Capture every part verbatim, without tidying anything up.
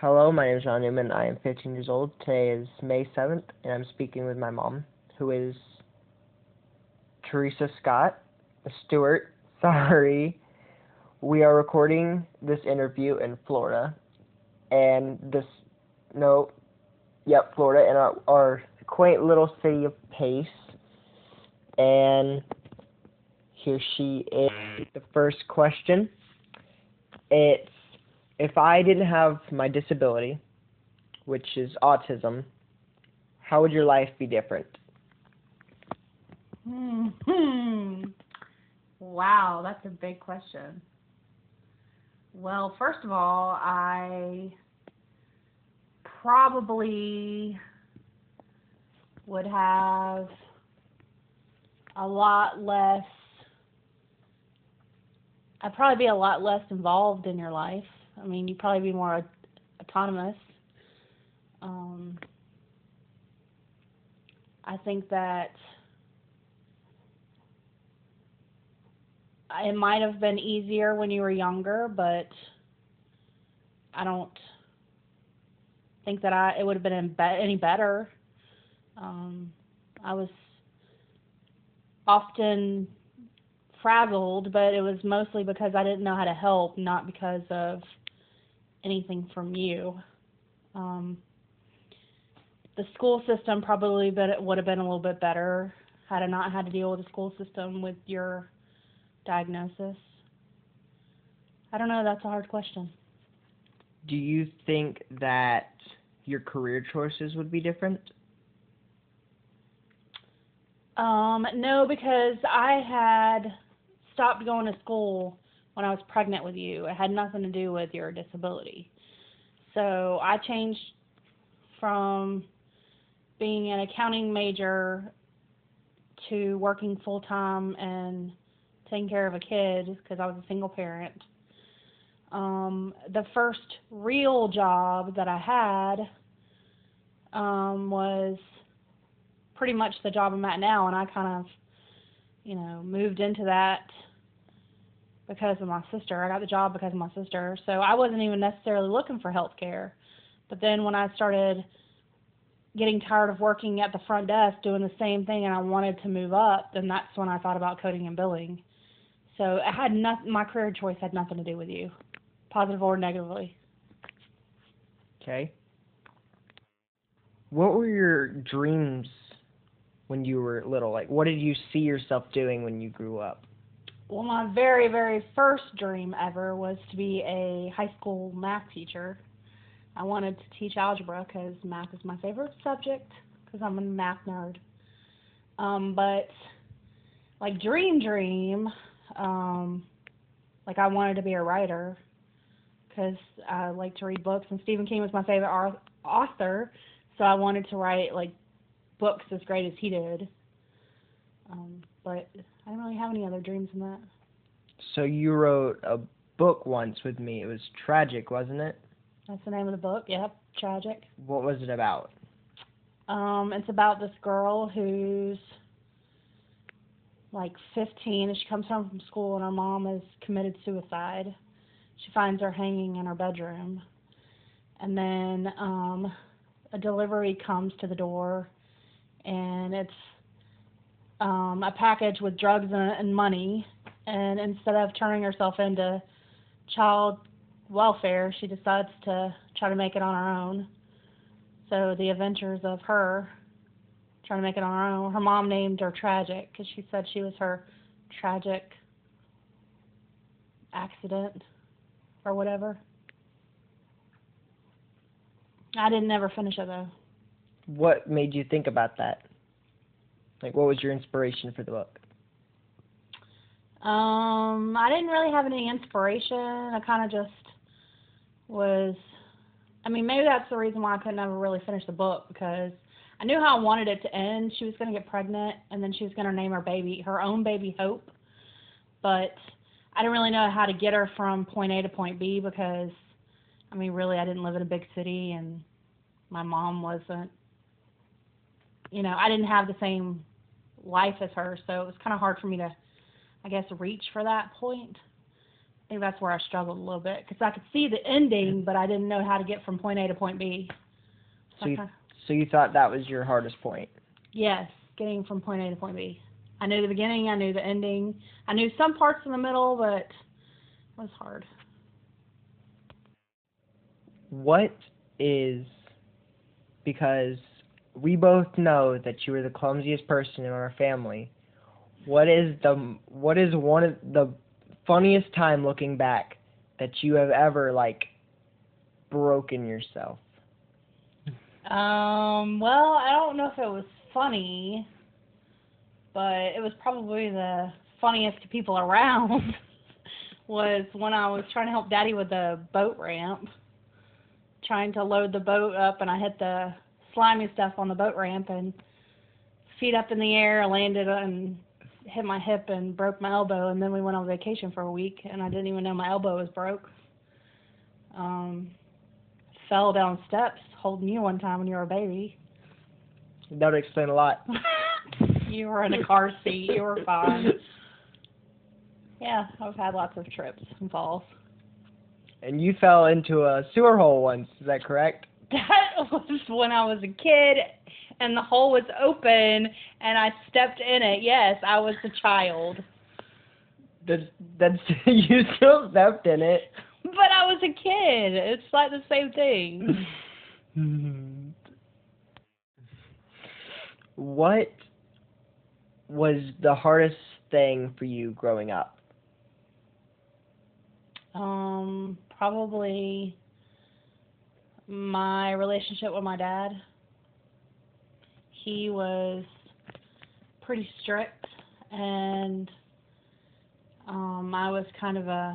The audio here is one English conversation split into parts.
Hello, my name is John Newman. I am fifteen years old. Today is May seventh, and I'm speaking with my mom, who is Teresa Scott Stewart. Sorry. We are recording this interview in Florida, and this, no, yep, Florida, in our, our quaint little city of Pace. And here she is. The first question. It's, if I didn't have my disability, which is autism, how would your life be different? Hmm. Wow, that's a big question. Well, first of all, I probably would have a lot less, I'd probably be a lot less involved in your life. I mean, you'd probably be more autonomous. Um, I think that it might have been easier when you were younger, but I don't think that I it would have been any better. Um, I was often frazzled, but it was mostly because I didn't know how to help, not because of anything from you. Um, the school system probably would have been a little bit better had I not had to deal with the school system with your diagnosis. I don't know, that's a hard question. Do you think that your career choices would be different? Um, no, because I had stopped going to school when I was pregnant with you. It had nothing to do with your disability. So I changed from being an accounting major to working full-time and taking care of a kid because I was a single parent. Um, the first real job that I had um, was pretty much the job I'm at now, and I kind of, you know, moved into that because of my sister. I got the job because of my sister, so I wasn't even necessarily looking for health care. But then when I started getting tired of working at the front desk doing the same thing and I wanted to move up, then that's when I thought about coding and billing. So it had nothing, my career choice had nothing to do with you, positive or negatively. Okay. What were your dreams when you were little? Like, what did you see yourself doing when you grew up? Well, my very, very first dream ever was to be a high school math teacher. I wanted to teach algebra because math is my favorite subject because I'm a math nerd. Um, but, like, dream, dream, um, like I wanted to be a writer because I like to read books, and Stephen King was my favorite author, so I wanted to write, like, books as great as he did. Um, but I don't really have any other dreams than that. So you wrote a book once with me. It was Tragic, wasn't it? That's the name of the book. Yep, Tragic. What was it about? Um, it's about this girl who's like fifteen, and she comes home from school, and her mom has committed suicide. She finds her hanging in her bedroom, and then um, a delivery comes to the door, and it's um, a package with drugs and, and money. And instead of turning herself into child welfare, she decides to try to make it on her own. So the adventures of her trying to make it on her own. Her mom named her Tragic because she said she was her tragic accident or whatever. I didn't ever finish it though. What made you think about that? Like, what was your inspiration for the book? Um, I didn't really have any inspiration. I kind of just was, I mean, maybe that's the reason why I couldn't ever really finish the book, because I knew how I wanted it to end. She was going to get pregnant, and then she was going to name her baby, her own baby, Hope. But I didn't really know how to get her from point A to point B because, I mean, really, I didn't live in a big city, and my mom wasn't, you know, I didn't have the same life as her, so it was kind of hard for me to, I guess, reach for that point. think that's where I struggled a little bit because I could see the ending, but I didn't know how to get from point A to point B. So you, so you thought that was your hardest point? Yes, getting from point A to point B. I knew the beginning, I knew the ending. I knew some parts in the middle, but it was hard. What is, because we both know that you were the clumsiest person in our family, what is the what is one of the funniest time looking back that you have ever, like, broken yourself? Um, well, I don't know if it was funny, but it was probably the funniest to people around was when I was trying to help Daddy with the boat ramp, trying to load the boat up, and I hit the slimy stuff on the boat ramp and feet up in the air, landed and hit my hip and broke my elbow, and then we went on vacation for a week, and I didn't even know my elbow was broke. Um, fell down steps holding you one time when you were a baby. That would explain a lot. You were in a car seat. You were fine. Yeah, I've had lots of trips and falls. And you fell into a sewer hole once, is that correct? That was when I was a kid, and the hole was open, and I stepped in it. Yes, I was a child. That's, that's you still stepped in it. But I was a kid. It's like the same thing. What was the hardest thing for you growing up? Um, probably my relationship with my dad. He was pretty strict, and um, I was kind of a,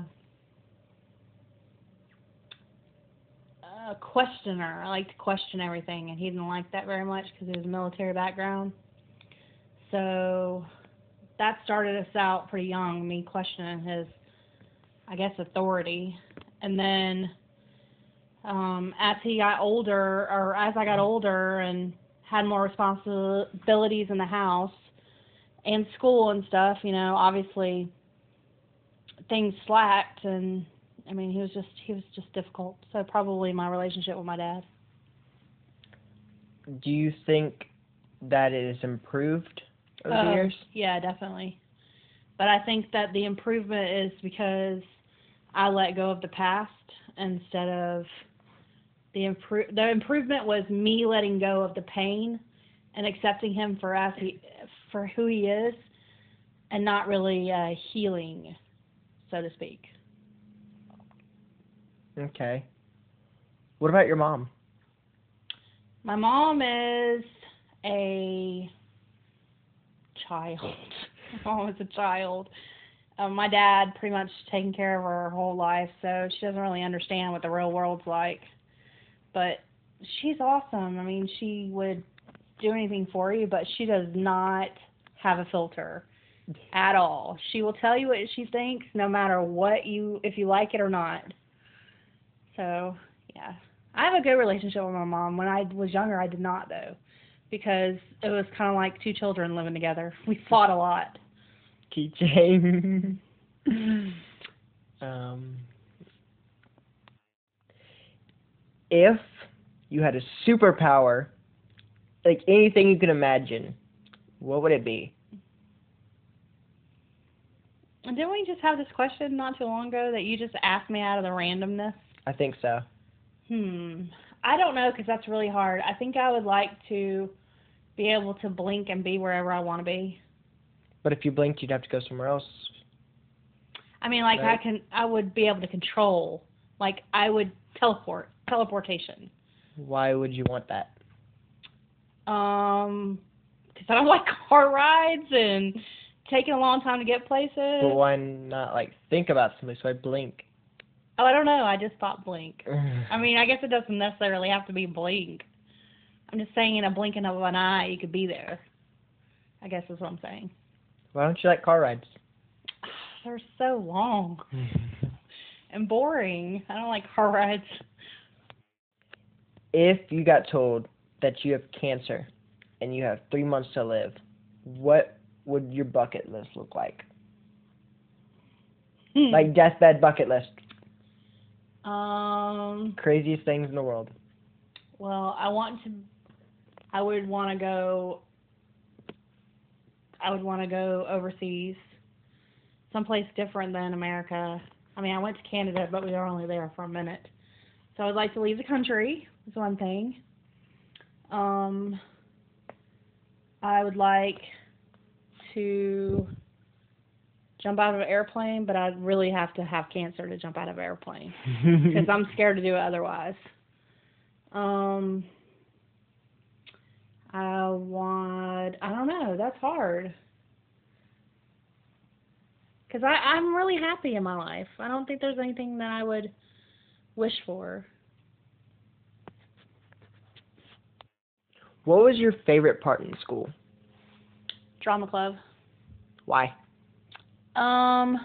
a questioner. I like to question everything, and he didn't like that very much because he was a military background. So that started us out pretty young, me questioning his, I guess, authority. And then um, as he got older, or as I got older and had more responsibilities in the house and school and stuff, you know, obviously things slacked, and I mean, he was just he was just difficult. So probably my relationship with my dad. Do you think that it has improved over uh, the years? Yeah, definitely. But I think that the improvement is because I let go of the past instead of the improve. The improvement was me letting go of the pain and accepting him for as he, for who he is, and not really uh, healing, so to speak. Okay. What about your mom? My mom is a child. My mom is a child. Um, my dad pretty much taken care of her her whole life, so she doesn't really understand what the real world's like. But she's awesome. I mean, she would do anything for you, but she does not have a filter at all. She will tell you what she thinks, no matter what you, if you like it or not. So, yeah. I have a good relationship with my mom. When I was younger, I did not, though, because it was kind of like two children living together. We fought a lot. Keychain. um, if you had a superpower, like anything you can imagine, what would it be? Didn't we just have this question not too long ago that you just asked me out of the randomness? I think so. Hmm. I don't know, because that's really hard. I think I would like to be able to blink and be wherever I want to be. But if you blinked, you'd have to go somewhere else. I mean, like, right? I can, I would be able to control. Like, I would teleport, teleportation. Why would you want that? Um, because I don't like car rides and taking a long time to get places. But why not, like, think about something, so I blink? Oh, I don't know. I just thought blink. I mean, I guess it doesn't necessarily have to be blink. I'm just saying in a blinking of an eye, you could be there. I guess is what I'm saying. Why don't you like car rides? They're so long and boring. I don't like car rides. If you got told that you have cancer and you have three months to live, what would your bucket list look like? Like deathbed bucket list. Um. Craziest things in the world. Well, I want to. I would want to go. I would want to go overseas, someplace different than America. I mean, I went to Canada, but we were only there for a minute. So I would like to leave the country. Is one thing. Um. I would like to jump out of an airplane, but I'd really have to have cancer to jump out of an airplane because I'm scared to do it otherwise. Um, I want, I don't know, that's hard. Because I'm really happy in my life. I don't think there's anything that I would wish for. What was your favorite part in school? Drama club. Why? Um,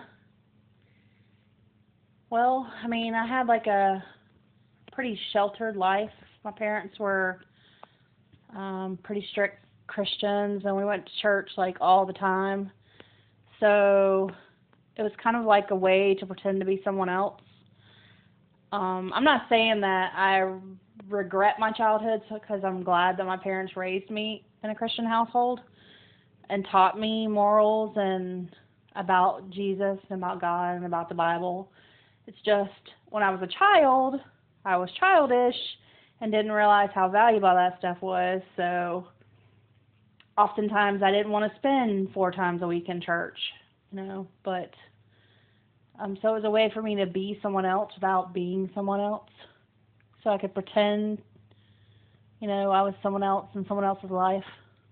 well, I mean, I had like a pretty sheltered life. My parents were um, pretty strict Christians, and we went to church like all the time. So it was kind of like a way to pretend to be someone else. Um, I'm not saying that I regret my childhood because I'm glad that my parents raised me in a Christian household and taught me morals and about Jesus and about God and about the Bible. It's just when I was a child, I was childish and didn't realize how valuable that stuff was. So oftentimes I didn't want to spend four times a week in church, you know, but um, so it was a way for me to be someone else without being someone else. So I could pretend, you know, I was someone else in someone else's life.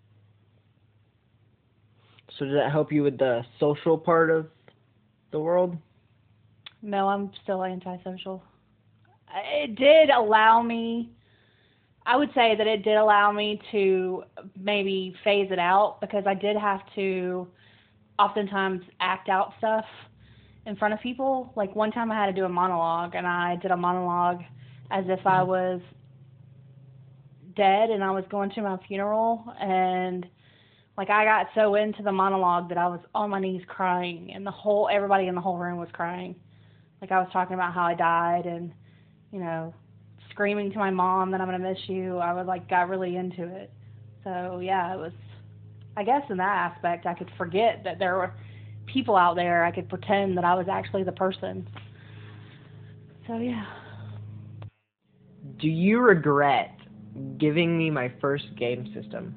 So does that help you with the social part of the world? No, I'm still antisocial. It did allow me, I would say that it did allow me to maybe phase it out because I did have to oftentimes act out stuff in front of people. Like one time I had to do a monologue, and I did a monologue as if I was dead and I was going to my funeral, and like I got so into the monologue that I was on my knees crying, and the whole everybody in the whole room was crying. Like I was talking about how I died and, you know, screaming to my mom that I'm gonna miss you. I was like got really into it. So yeah, it was, I guess in that aspect I could forget that there were people out there. I could pretend that I was actually the person. So yeah. Do you regret giving me my first game system?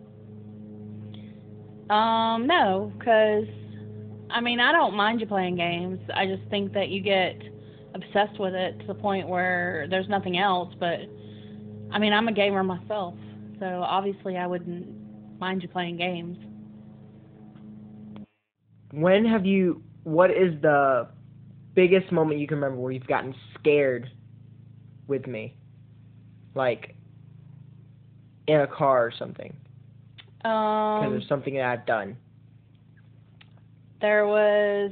Um, no, because, I mean, I don't mind you playing games. I just think that you get obsessed with it to the point where there's nothing else. But, I mean, I'm a gamer myself, so obviously I wouldn't mind you playing games. When have you, what is the biggest moment you can remember where you've gotten scared with me? Like, in a car or something? Because Um, there's something that I've done. There was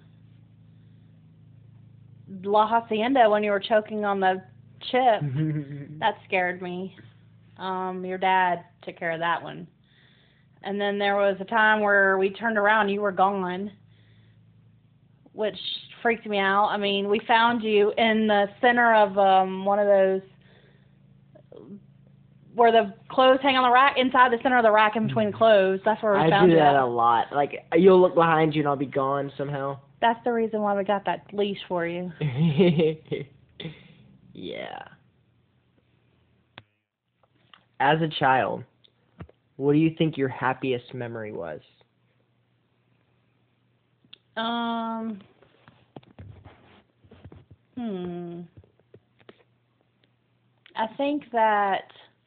La Hacienda when you were choking on the chip. That scared me. Um, your dad took care of that one. And then there was a time where we turned around and you were gone, which freaked me out. I mean, we found you in the center of um, one of those where the clothes hang on the rack, inside the center of the rack in between the clothes. That's where we I found do you. that a lot. Like, you'll look behind you and I'll be gone somehow. That's the reason why we got that leash for you. Yeah. As a child, what do you think your happiest memory was? Um. Hmm. I think that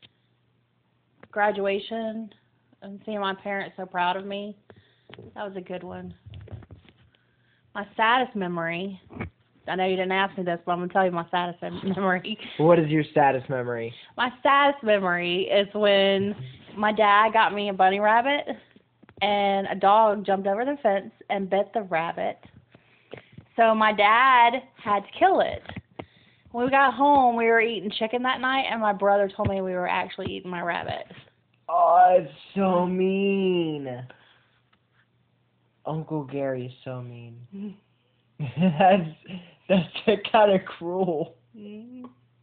graduation and seeing my parents so proud of me, that was a good one. My saddest memory, I know you didn't ask me this, but I'm going to tell you my saddest memory. What is your saddest memory? My saddest memory is when my dad got me a bunny rabbit and a dog jumped over the fence and bit the rabbit. So my dad had to kill it. When we got home, we were eating chicken that night, and my brother told me we were actually eating my rabbit. Oh, it's so mean. Uncle Gary is so mean. that's that's kind of cruel. Mm.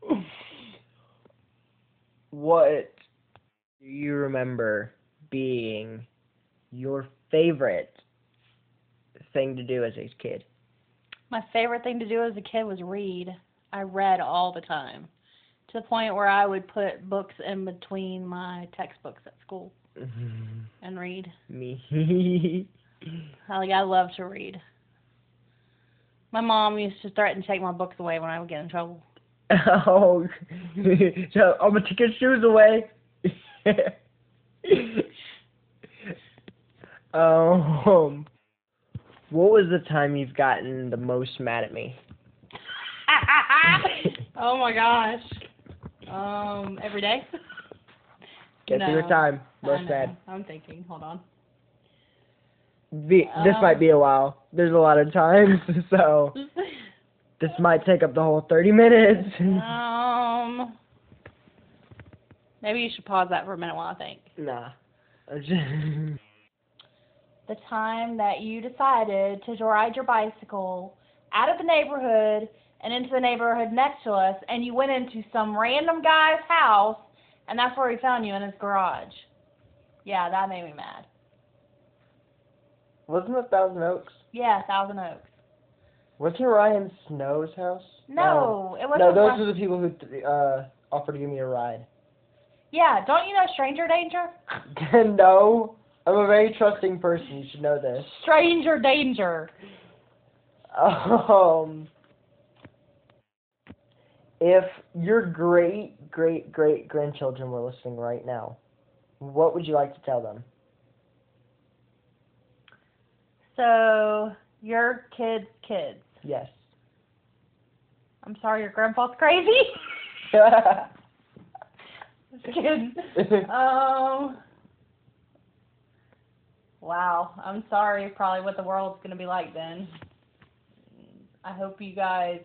What do you remember being your favorite thing to do as a kid? My favorite thing to do as a kid was read. I read all the time, to the point where I would put books in between my textbooks at school and read. Me. I, like I love to read. My mom used to threaten to take my books away when I would get in trouble. Oh, so I'm gonna take your shoes away. um, what was the time you've gotten the most mad at me? Oh my gosh. Um, every day? Get No, through your time. I Most know. mad. I'm thinking. Hold on. The, this Um, might be a while. There's a lot of times, so this might take up the whole thirty minutes. um, maybe you should pause that for a minute while I think. Nah. The time that you decided to ride your bicycle out of the neighborhood and into the neighborhood next to us, and you went into some random guy's house, and that's where he found you, in his garage. Yeah, that made me mad. Wasn't it Thousand Oaks? Yeah, Thousand Oaks. Wasn't it Ryan Snow's house? No, it wasn't. No, those Ryan- are the people who uh, offered to give me a ride. Yeah, don't you know Stranger Danger? No, I'm a very trusting person. You should know this. Stranger Danger. Um, if your great, great, great grandchildren were listening right now, what would you like to tell them? So, your kids' kids. Yes. I'm sorry your grandpa's crazy. Just kidding. Um, wow, I'm sorry probably what the world's going to be like then. I hope you guys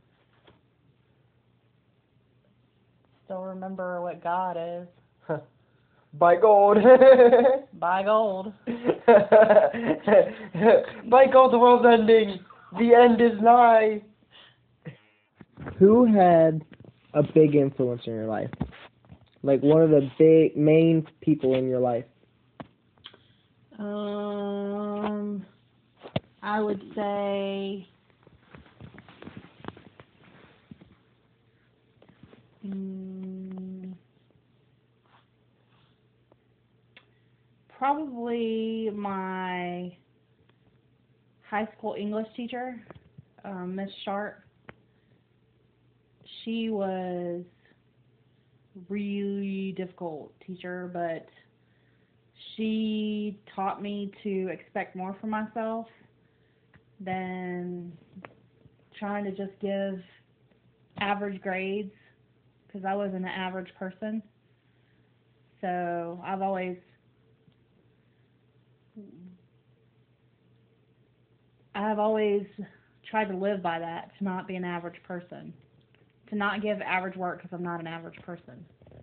still remember what God is. Buy gold. Buy gold. Buy gold, the world's ending. The end is nigh. Who had a big influence in your life? Like one of the big main people in your life? Um, I would say, mm, probably my high school English teacher, um, Miss Sharp. She was really difficult teacher, but she taught me to expect more from myself than trying to just give average grades, because I wasn't an average person. So I've always I've always tried to live by that, to not be an average person, to not give average work because I'm not an average person.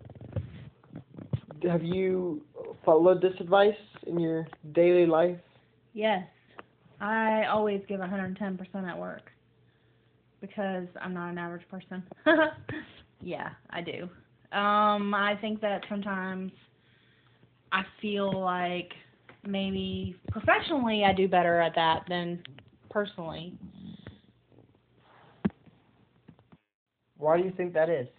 Have you followed this advice in your daily life? Yes, I always give one hundred ten percent at work because I'm not an average person. Yeah, I do. Um, I think that sometimes I feel like maybe professionally I do better at that than personally. Why do you think that is?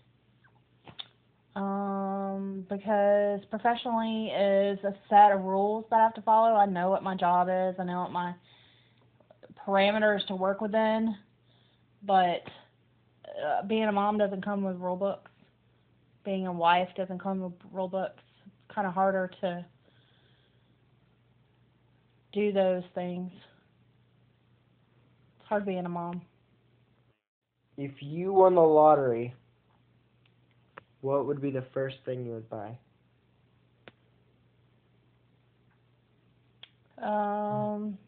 Um, because professionally is a set of rules that I have to follow. I know what my job is. I know what my parameters to work within. But uh, being a mom doesn't come with rule books. Being a wife doesn't come with rule books. It's kind of harder to do those things. It's hard being a mom. If you won the lottery, what would be the first thing you would buy? Um,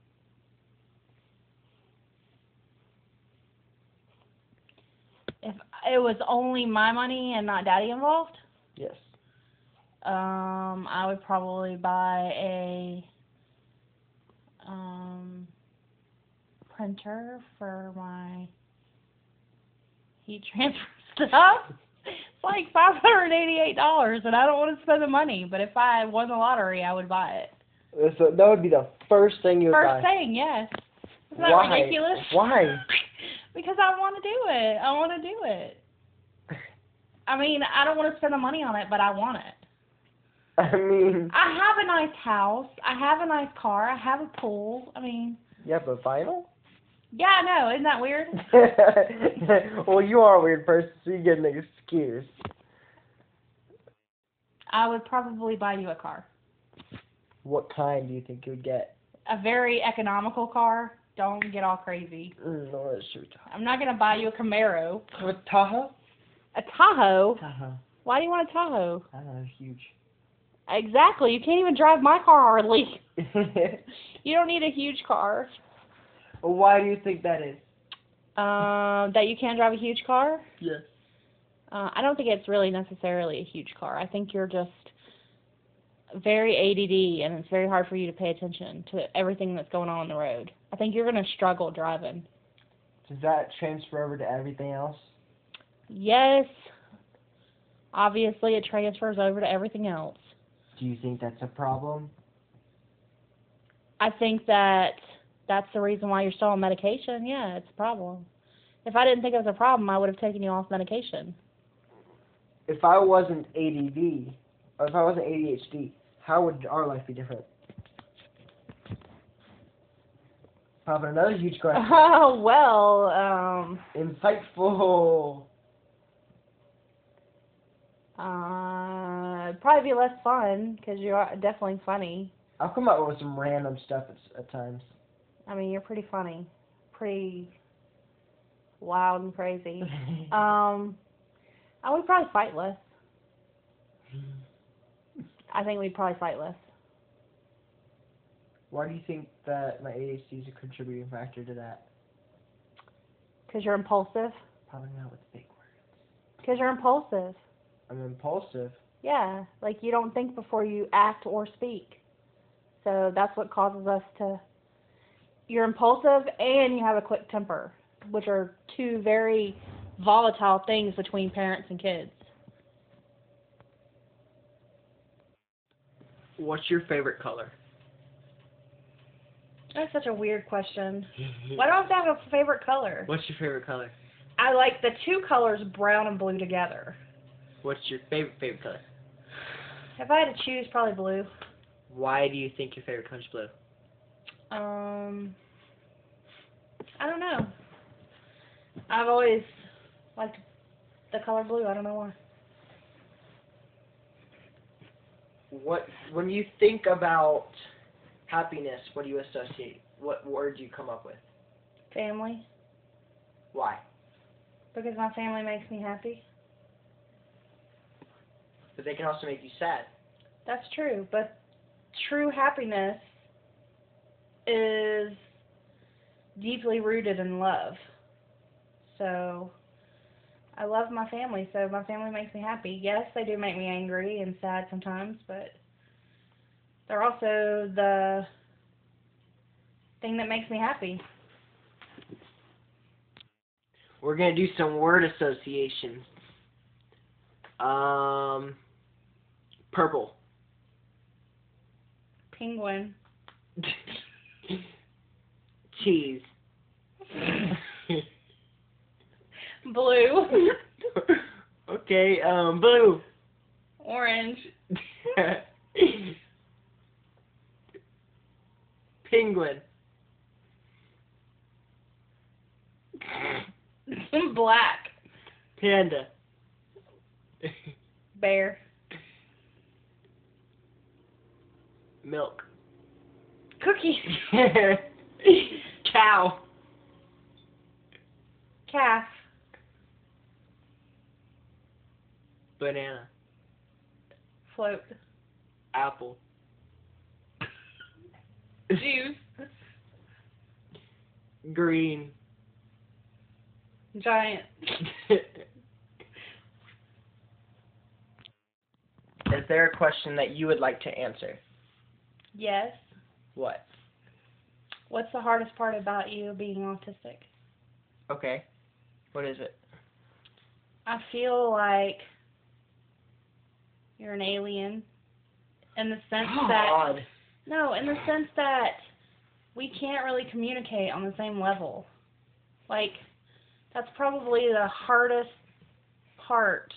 if it was only my money and not Daddy involved, Yes. um, I would probably buy a um, printer for my heat transfer stuff. It's like five hundred eighty-eight dollars, and I don't want to spend the money. But if I won the lottery, I would buy it. So that would be the first thing you would First buy. thing, yes. Isn't that Why? ridiculous? Why? Because I want to do it. I want to do it. I mean, I don't want to spend the money on it, but I want it. I mean... I have a nice house. I have a nice car. I have a pool. I mean... Yeah, but vinyl? Yeah, I know. Isn't that weird? Well, you are a weird person, so you get an excuse. I would probably buy you a car. What kind do you think you would get? A very economical car. Don't get all crazy. Mm, no, that's true. I'm not going to buy you a Camaro. A Tahoe? A Tahoe? Tahoe. Why do you want a Tahoe? I don't know, huge. Exactly. You can't even drive my car hardly. You don't need a huge car. Well, why do you think that is? Um, that you can't drive a huge car? Yes. Uh, I don't think it's really necessarily a huge car. I think you're just very A D D, and it's very hard for you to pay attention to everything that's going on on the road. I think you're going to struggle driving. Does that transfer over to everything else? Yes. Obviously, it transfers over to everything else. Do you think that's a problem? I think that that's the reason why you're still on medication. Yeah, it's a problem. If I didn't think it was a problem, I would have taken you off medication. If I wasn't A D D, or if I wasn't A D H D, how would our life be different? Probably another huge question. Oh, well, um... Insightful. Uh, it'd probably be less fun, because you are definitely funny. I'll come up with some random stuff at, at times. I mean, you're pretty funny. Pretty loud and crazy. um, I would probably fight less. I think we'd probably fight less. Why do you think that my A D H D is a contributing factor to that? Because you're impulsive. Probably not with big words. Because you're impulsive. I'm impulsive. Yeah, like you don't think before you act or speak. So that's what causes us to... You're impulsive and you have a quick temper, which are two very volatile things between parents and kids. What's your favorite color? That's such a weird question. Why do I have to have a favorite color? What's your favorite color? I like the two colors, brown and blue, together. What's your favorite favorite color? If I had to choose, probably blue. Why do you think your favorite color is blue? Um, I don't know. I've always liked the color blue. I don't know why. What when you think about happiness, what do you associate? What word do you come up with? Family. Why? Because my family makes me happy. But they can also make you sad. That's true, but true happiness is deeply rooted in love. So I love my family, so my family makes me happy. Yes, they do make me angry and sad sometimes, but they're also the thing that makes me happy. We're going to do some word associations. Um, purple. Penguin. Cheese. Blue. Okay, um, blue. Orange. Penguin. Black. Panda. Bear. Milk. Cookies. Cow. Calf. Banana. Float. Apple. Juice. Green. Giant. Is there a question that you would like to answer? Yes. What? What's the hardest part about you being autistic? Okay. What is it? I feel like you're an alien in the sense that God. no, in the sense that we can't really communicate on the same level. Like that's probably the hardest part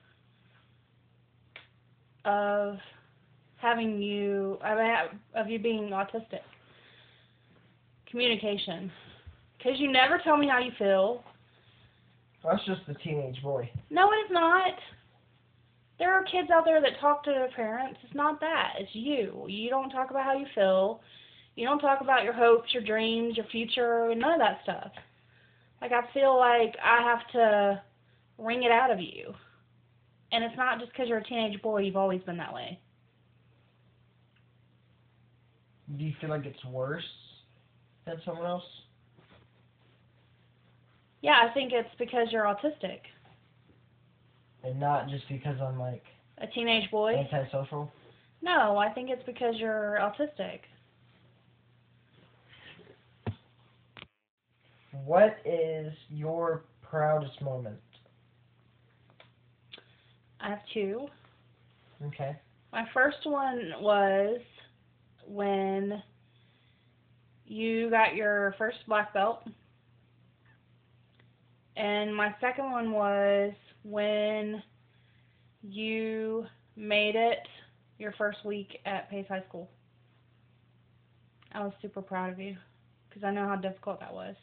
of having you I mean, of you being autistic. Communication. Because you never tell me how you feel. That's just the teenage boy. No, it is not. There are kids out there that talk to their parents. It's not that. It's you. You don't talk about how you feel. You don't talk about your hopes, your dreams, your future, none of that stuff. Like, I feel like I have to wring it out of you. And it's not just because you're a teenage boy. You've always been that way. Do you feel like it's worse than someone else? Yeah, I think it's because you're autistic. And not just because I'm, like, A teenage boy? antisocial? No, I think it's because you're autistic. What is your proudest moment? I have two. Okay. My first one was when you got your first black belt. And my second one was when you made it your first week at Pace High School. I was super proud of you because I know how difficult that was.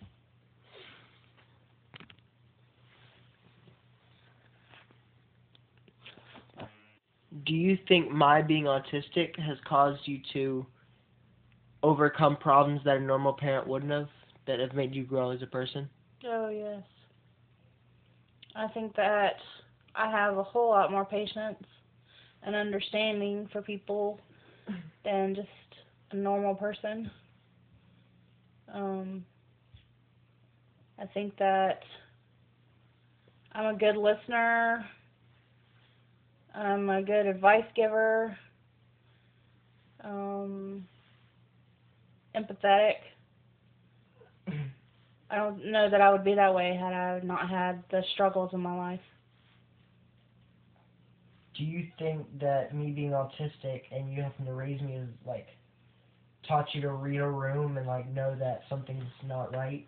Do you think my being autistic has caused you to overcome problems that a normal parent wouldn't have, that have made you grow as a person? Oh, yes. I think that I have a whole lot more patience and understanding for people than just a normal person. Um, I think that I'm a good listener. I'm a good advice giver. Um, empathetic. I don't know that I would be that way had I not had the struggles in my life. Do you think that me being autistic and you having to raise me is, like, taught you to read a room and, like, know that something's not right?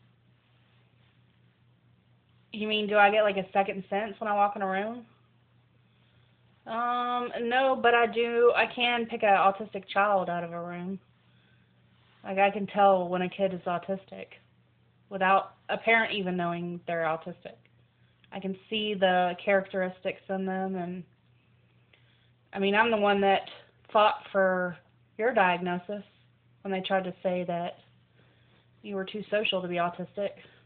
You mean, do I get like a second sense when I walk in a room? Um, no, but I do, I can pick an autistic child out of a room. Like, I can tell when a kid is autistic without a parent even knowing they're autistic. I can see the characteristics in them, and I mean, I'm the one that fought for your diagnosis when they tried to say that you were too social to be autistic.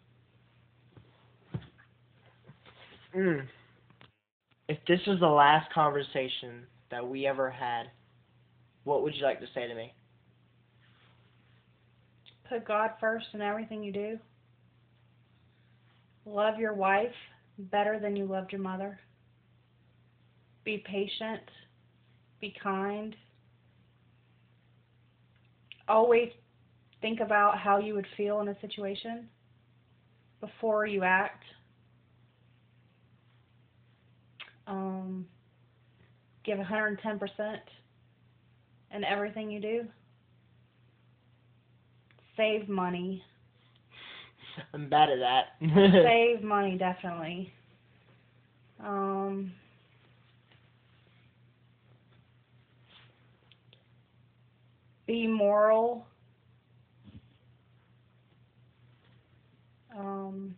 Mm. If this was the last conversation that we ever had, what would you like to say to me? Put God first in everything you do. Love your wife better than you loved your mother. Be patient. Be kind. Always think about how you would feel in a situation before you act. Um, give one hundred ten percent in everything you do. Save money. I'm bad at that. Save money, definitely. Um, be moral. Um,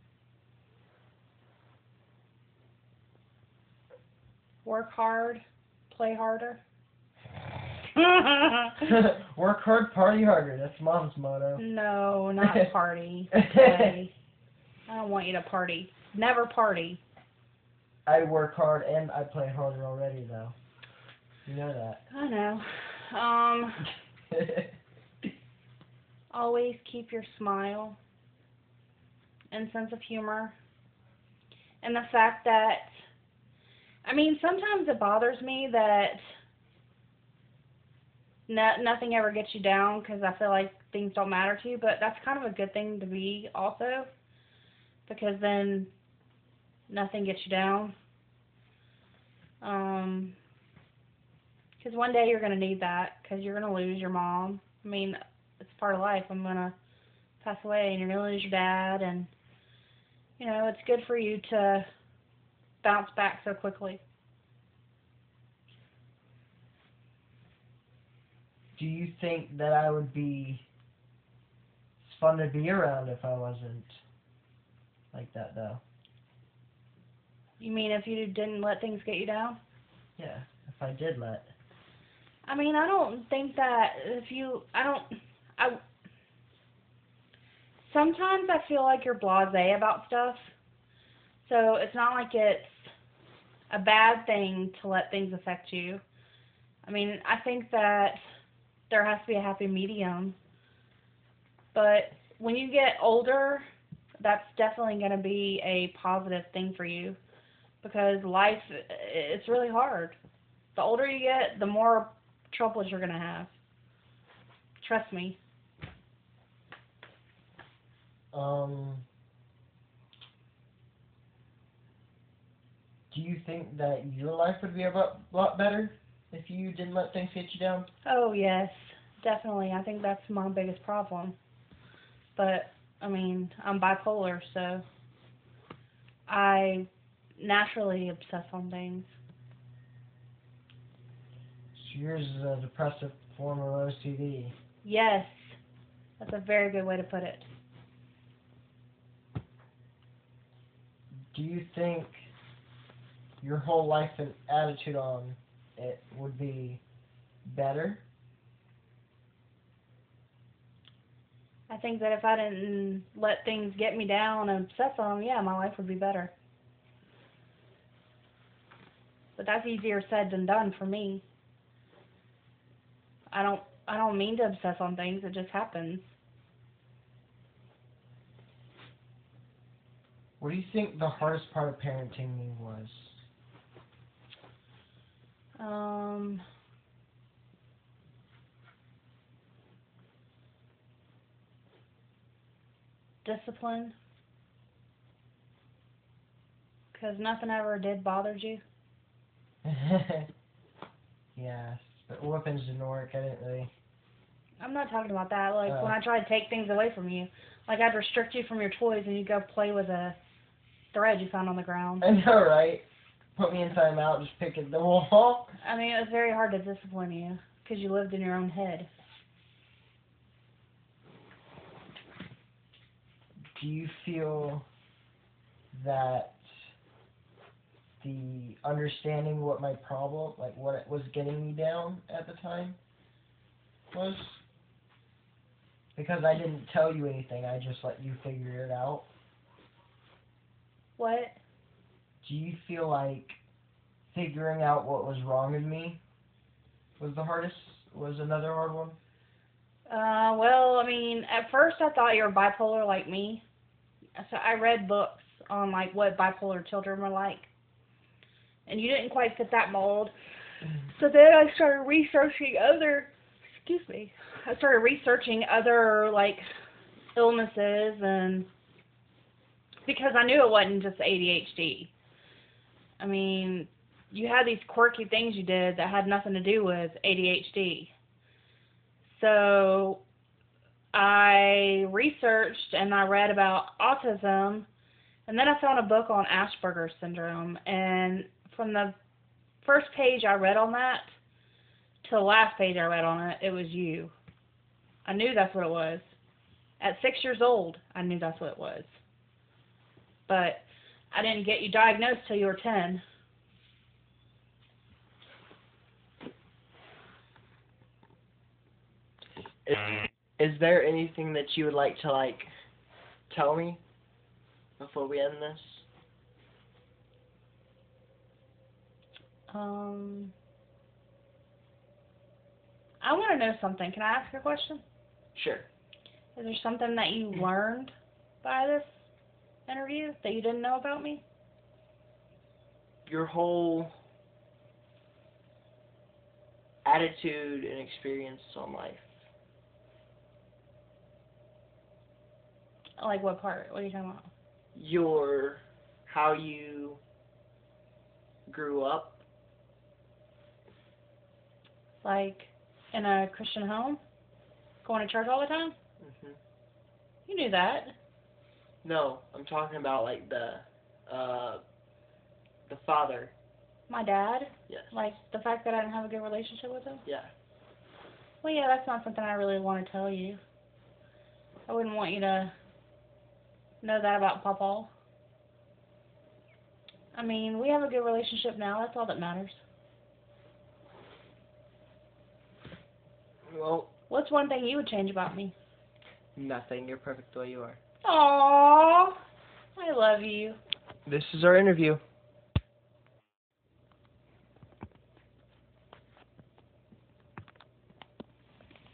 work hard. Play harder. Work hard, party harder. That's Mom's motto. No, not party. Okay. I don't want you to party. Never party. I work hard and I play harder already, though. You know that. I know. Um, always keep your smile and sense of humor. And the fact that, I mean, sometimes it bothers me that no, nothing ever gets you down because I feel like things don't matter to you, but that's kind of a good thing to be also because then nothing gets you down. Um, because one day you're going to need that because you're going to lose your mom. I mean, it's part of life. I'm going to pass away and you're going to lose your dad, and, you know, it's good for you to bounce back so quickly. Do you think that I would be fun to be around if I wasn't like that, though? You mean if you didn't let things get you down? Yeah, if I did let. I mean, I don't think that if you, I don't, I, sometimes I feel like you're blasé about stuff. So it's not like it's a bad thing to let things affect you. I mean, I think that there has to be a happy medium. But when you get older, that's definitely going to be a positive thing for you because life, it's really hard. The older you get, the more troubles you're going to have. Trust me. Um, do you think that your life would be a lot, lot better if you didn't let things get you down? Oh, yes, definitely. I think that's my biggest problem. But, I mean, I'm bipolar, so I naturally obsess on things. So yours is a depressive form of O C D. Yes, that's a very good way to put it. Do you think your whole life and attitude on it would be better? I think that if I didn't let things get me down and obsess on them, yeah, my life would be better. But that's easier said than done for me. I don't I don't mean to obsess on things, it just happens. What do you think the hardest part of parenting me was? Um discipline. Because nothing ever did bother you. Yeah, but whoopings didn't work. I didn't really. I'm not talking about that. Like Uh, when I try to take things away from you, like I'd restrict you from your toys and you go play with a thread you found on the ground. I know, right? Put me in timeout, just pick at the wall. I mean, it was very hard to discipline you because you lived in your own head. Do you feel that the understanding what my problem, like what it was getting me down at the time, was? Because I didn't tell you anything, I just let you figure it out. What? Do you feel like figuring out what was wrong in me was the hardest, was another hard one? Uh, well, I mean, at first I thought you were bipolar like me. So I read books on like what bipolar children were like. And you didn't quite fit that mold. So then I started researching other, excuse me, I started researching other like illnesses, and because I knew it wasn't just A D H D. I mean, you had these quirky things you did that had nothing to do with A D H D. So I researched and I read about autism, and then I found a book on Asperger's syndrome, and from the first page I read on that to the last page I read on it, it was you. I knew that's what it was. At six years old, I knew that's what it was. But I didn't get you diagnosed till you were ten. Is, is there anything that you would like to, like, tell me before we end this? Um, I want to know something. Can I ask you a question? Sure. Is there something that you learned by this interview that you didn't know about me? Your whole attitude and experience on life. Like what part? What are you talking about? Your, how you grew up. Like in a Christian home? Going to church all the time? Mhm. You knew that. No, I'm talking about like the, uh, the father. My dad? Yes. Like the fact that I didn't have a good relationship with him? Yeah. Well, yeah, that's not something I really want to tell you. I wouldn't want you to know that about Papa. I mean, we have a good relationship now. That's all that matters. Well, What's one thing you would change about me? nothing. You're perfect the way you are. Aww, I love you. This is our interview.